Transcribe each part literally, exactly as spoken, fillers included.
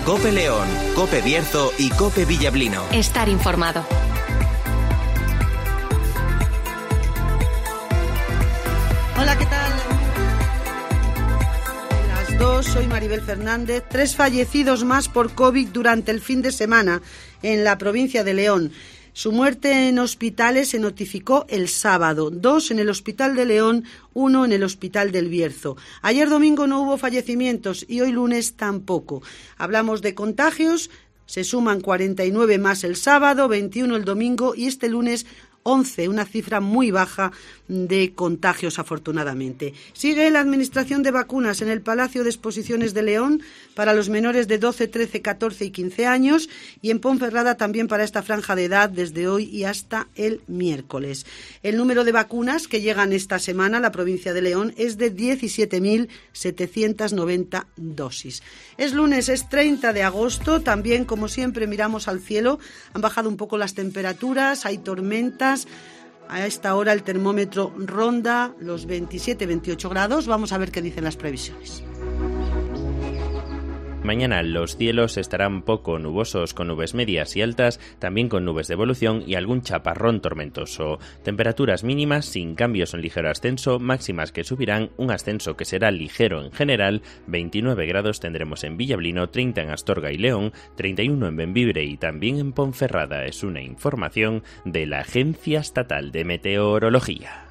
COPE León, COPE Bierzo y COPE Villablino. Estar informado. Hola, ¿qué tal? Las dos, soy Maribel Fernández. Tres fallecidos más por COVID durante el fin de semana en la provincia de León. Su muerte en hospitales se notificó el sábado, dos en el Hospital de León, uno en el Hospital del Bierzo. Ayer domingo no hubo fallecimientos y hoy lunes tampoco. Hablamos de contagios, se suman cuarenta y nueve más el sábado, veintiuno el domingo y este lunes once, una cifra muy baja de contagios, afortunadamente. Sigue la administración de vacunas en el Palacio de Exposiciones de León para los menores de doce, trece, catorce y quince años y en Ponferrada también para esta franja de edad desde hoy y hasta el miércoles. El número de vacunas que llegan esta semana a la provincia de León es de diecisiete mil setecientas noventa dosis. Es lunes, es treinta de agosto, también como siempre miramos al cielo, han bajado un poco las temperaturas, hay tormentas. A esta hora el termómetro ronda los veintisiete, veintiocho grados. Vamos a ver qué dicen las previsiones. Mañana los cielos estarán poco nubosos con nubes medias y altas, también con nubes de evolución y algún chaparrón tormentoso. Temperaturas mínimas sin cambios en ligero ascenso, máximas que subirán, un ascenso que será ligero en general. veintinueve grados tendremos en Villablino, treinta en Astorga y León, treinta y uno en Bembibre y también en Ponferrada. Es una información de la Agencia Estatal de Meteorología.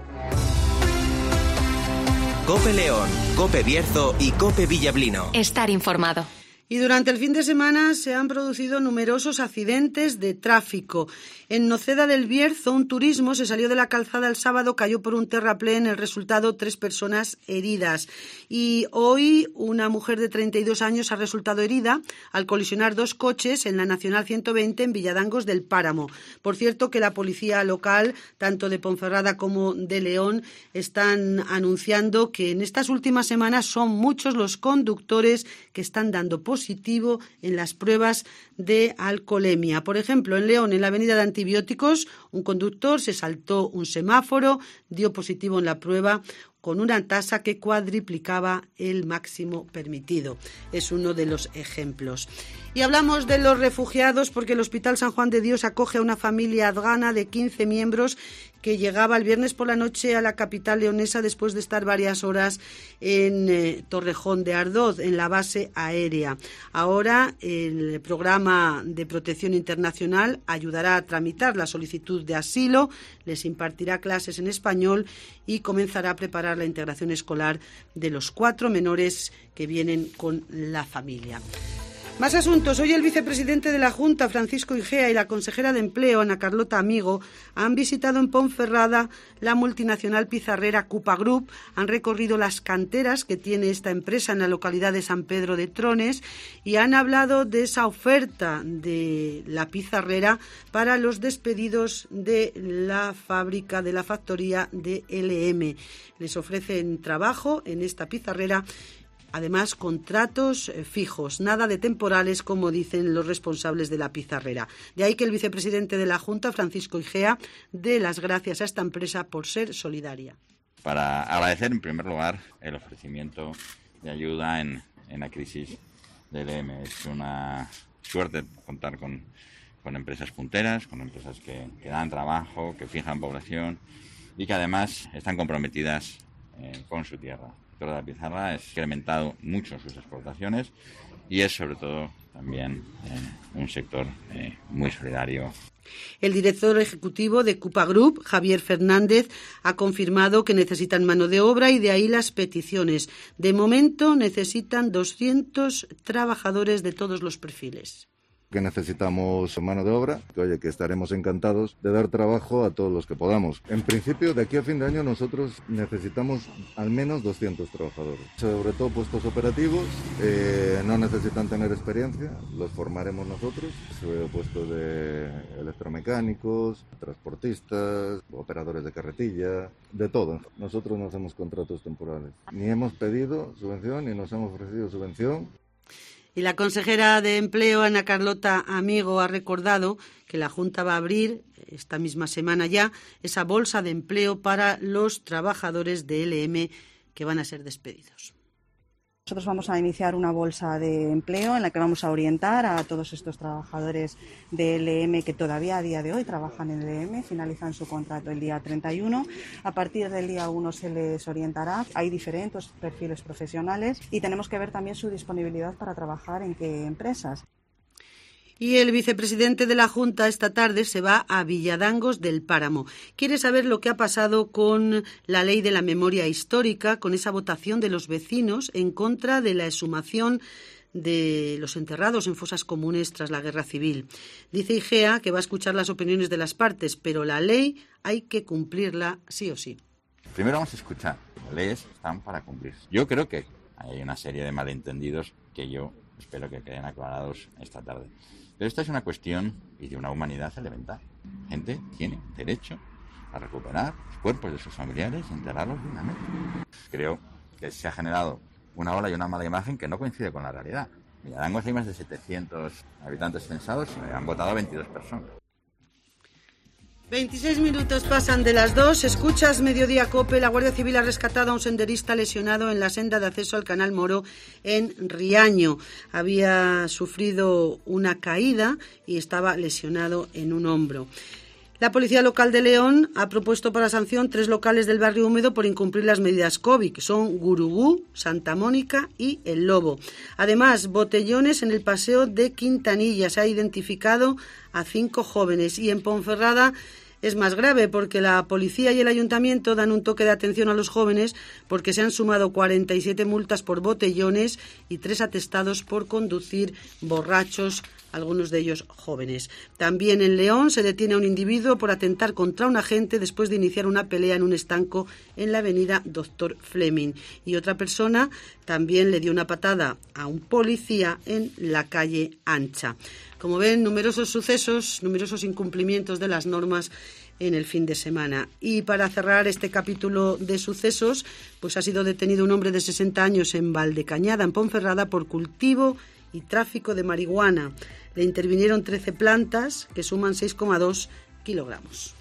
COPE León, COPE Bierzo y COPE Villablino. Estar informado. Y durante el fin de semana se han producido numerosos accidentes de tráfico. En Noceda del Bierzo, un turismo se salió de la calzada el sábado, cayó por un terraplén, el resultado, tres personas heridas. Y hoy una mujer de treinta y dos años ha resultado herida al colisionar dos coches en la Nacional ciento veinte en Villadangos del Páramo. Por cierto que la policía local, tanto de Ponferrada como de León, están anunciando que en estas últimas semanas son muchos los conductores que están dando positivo en las pruebas de alcoholemia. Por ejemplo, en León, en la avenida de Antibióticos, un conductor se saltó un semáforo, dio positivo en la prueba con una tasa que cuadriplicaba el máximo permitido. Es uno de los ejemplos. Y hablamos de los refugiados porque el Hospital San Juan de Dios acoge a una familia afgana de quince miembros que llegaba el viernes por la noche a la capital leonesa después de estar varias horas en eh, Torrejón de Ardoz, en la base aérea. Ahora el programa de protección internacional ayudará a tramitar la solicitud de asilo, les impartirá clases en español y comenzará a preparar la integración escolar de los cuatro menores que vienen con la familia. Más asuntos. Hoy el vicepresidente de la Junta, Francisco Igea, y la consejera de Empleo, Ana Carlota Amigo, han visitado en Ponferrada la multinacional pizarrera Cupa Group, han recorrido las canteras que tiene esta empresa en la localidad de San Pedro de Trones y han hablado de esa oferta de la pizarrera para los despedidos de la fábrica, de la factoría de L M. Les ofrecen trabajo en esta pizarrera. Además, contratos fijos, nada de temporales, como dicen los responsables de la pizarrera. De ahí que el vicepresidente de la Junta, Francisco Igea, dé las gracias a esta empresa por ser solidaria. Para agradecer, en primer lugar, el ofrecimiento de ayuda en, en la crisis del L M. Es una suerte contar con, con empresas punteras, con empresas que, que dan trabajo, que fijan población y que además están comprometidas eh, con su tierra. El sector de la pizarra ha incrementado mucho sus exportaciones y es sobre todo también eh, un sector eh, muy solidario. El director ejecutivo de Cupa Group, Javier Fernández, ha confirmado que necesitan mano de obra y de ahí las peticiones. De momento necesitan doscientos trabajadores de todos los perfiles. Que necesitamos mano de obra, que oye, que estaremos encantados de dar trabajo a todos los que podamos. En principio, de aquí a fin de año nosotros necesitamos al menos doscientos trabajadores. Sobre todo puestos operativos, eh, no necesitan tener experiencia, los formaremos nosotros. Sobre puestos de electromecánicos, transportistas, operadores de carretilla, de todo. Nosotros no hacemos contratos temporales. Ni hemos pedido subvención, ni nos hemos ofrecido subvención. Y la consejera de Empleo, Ana Carlota Amigo, ha recordado que la Junta va a abrir esta misma semana ya esa bolsa de empleo para los trabajadores de L M que van a ser despedidos. Nosotros vamos a iniciar una bolsa de empleo en la que vamos a orientar a todos estos trabajadores de L M que todavía a día de hoy trabajan en L M, finalizan su contrato el día treinta y uno. A partir del día uno se les orientará. Hay diferentes perfiles profesionales y tenemos que ver también su disponibilidad para trabajar en qué empresas. Y el vicepresidente de la Junta esta tarde se va a Villadangos del Páramo. Quiere saber lo que ha pasado con la ley de la memoria histórica, con esa votación de los vecinos en contra de la exhumación de los enterrados en fosas comunes tras la Guerra Civil. Dice Igea que va a escuchar las opiniones de las partes, pero la ley hay que cumplirla sí o sí. Primero vamos a escuchar. Las leyes están para cumplirse. Yo creo que hay una serie de malentendidos que yo espero que queden aclarados esta tarde. Pero esta es una cuestión y de una humanidad elemental. La gente tiene derecho a recuperar los cuerpos de sus familiares y enterrarlos dignamente. Creo que se ha generado una ola y una mala imagen que no coincide con la realidad. En Villadangos hay más de setecientos habitantes censados y han votado veintidós personas. veintiséis minutos pasan de las dos. Escuchas Mediodía Cope. La Guardia Civil ha rescatado a un senderista lesionado en la senda de acceso al Canal Moro en Riaño. Había sufrido una caída y estaba lesionado en un hombro. La Policía Local de León ha propuesto para sanción tres locales del barrio húmedo por incumplir las medidas COVID, que son Gurugú, Santa Mónica y El Lobo. Además, botellones en el paseo de Quintanilla. Se ha identificado a cinco jóvenes. Y en Ponferrada es más grave porque la policía y el ayuntamiento dan un toque de atención a los jóvenes porque se han sumado cuarenta y siete multas por botellones y tres atestados por conducir borrachos, algunos de ellos jóvenes. También en León se detiene a un individuo por atentar contra un agente después de iniciar una pelea en un estanco en la avenida Doctor Fleming. Y otra persona también le dio una patada a un policía en la calle Ancha. Como ven, numerosos sucesos, numerosos incumplimientos de las normas en el fin de semana. Y para cerrar este capítulo de sucesos, pues ha sido detenido un hombre de sesenta años en Valdecañada, en Ponferrada, por cultivo y tráfico de marihuana. Le intervinieron trece plantas que suman seis coma dos kilogramos.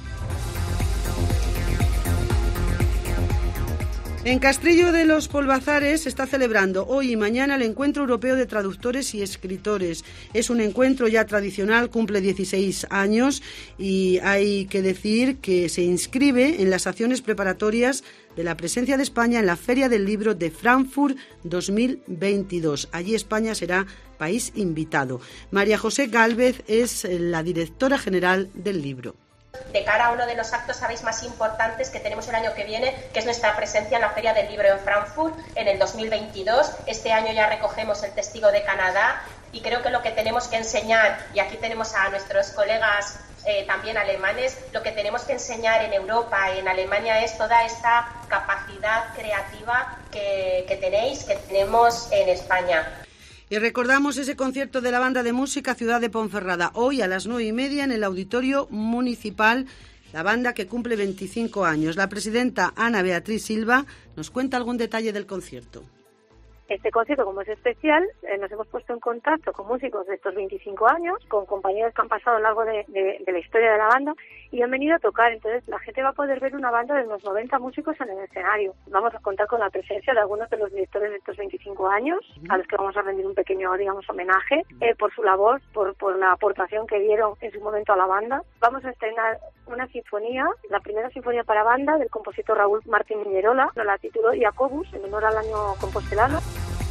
En Castrillo de los Polvazares se está celebrando hoy y mañana el Encuentro Europeo de Traductores y Escritores. Es un encuentro ya tradicional, cumple dieciséis años y hay que decir que se inscribe en las acciones preparatorias de la presencia de España en la Feria del Libro de Frankfurt dos mil veintidós. Allí España será país invitado. María José Gálvez es la directora general del libro. De cara a uno de los actos, sabéis, más importantes que tenemos el año que viene, que es nuestra presencia en la Feria del Libro en Frankfurt en el dos mil veintidós. Este año ya recogemos el testigo de Canadá y creo que lo que tenemos que enseñar, y aquí tenemos a nuestros colegas eh, también alemanes, lo que tenemos que enseñar en Europa, en Alemania, es toda esta capacidad creativa que, que tenéis, que tenemos en España. Y recordamos ese concierto de la banda de música Ciudad de Ponferrada, hoy a las nueve y media en el Auditorio Municipal, la banda que cumple veinticinco años. La presidenta Ana Beatriz Silva nos cuenta algún detalle del concierto. Este concierto, como es especial, eh, nos hemos puesto en contacto con músicos de estos veinticinco años, con compañeros que han pasado a lo largo de, de, de la historia de la banda y han venido a tocar. Entonces la gente va a poder ver una banda de unos noventa músicos en el escenario. Vamos a contar con la presencia de algunos de los directores de estos veinticinco años, a los que vamos a rendir un pequeño, digamos, homenaje eh, por su labor, por, por la aportación que dieron en su momento a la banda. Vamos a estrenar una sinfonía, la primera sinfonía para banda del compositor Raúl Martín Miñerola, la tituló Jacobus, en honor al año compostelano.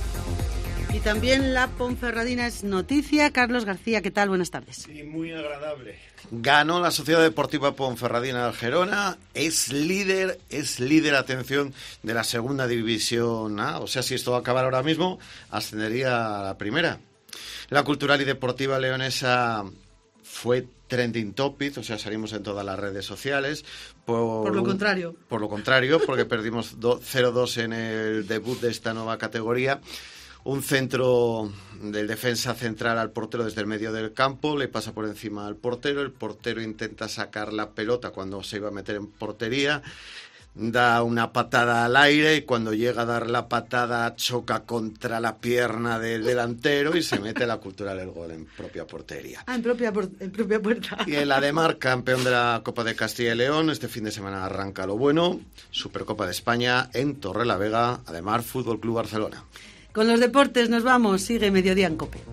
Y también la Ponferradina es noticia. Carlos García, ¿qué tal? Buenas tardes. Sí, muy agradable. Ganó la Sociedad Deportiva Ponferradina del Gerona, es líder, es líder, atención, de la segunda división A. O sea, si esto va a acabar ahora mismo, ascendería a la primera. La Cultural y Deportiva Leonesa fue trending topic, o sea, salimos en todas las redes sociales. Por, por lo contrario. Por lo contrario, porque perdimos cero dos en el debut de esta nueva categoría. Un centro del defensa central al portero desde el medio del campo, le pasa por encima al portero, el portero intenta sacar la pelota cuando se iba a meter en portería, da una patada al aire y cuando llega a dar la patada choca contra la pierna del delantero y se mete la cultural el gol en propia portería. Ah, en propia, en propia puerta. Y el Ademar, campeón de la Copa de Castilla y León, este fin de semana arranca lo bueno, Supercopa de España en Torrelavega, Ademar Fútbol Club Barcelona. Con los deportes nos vamos, sigue Mediodía en COPE.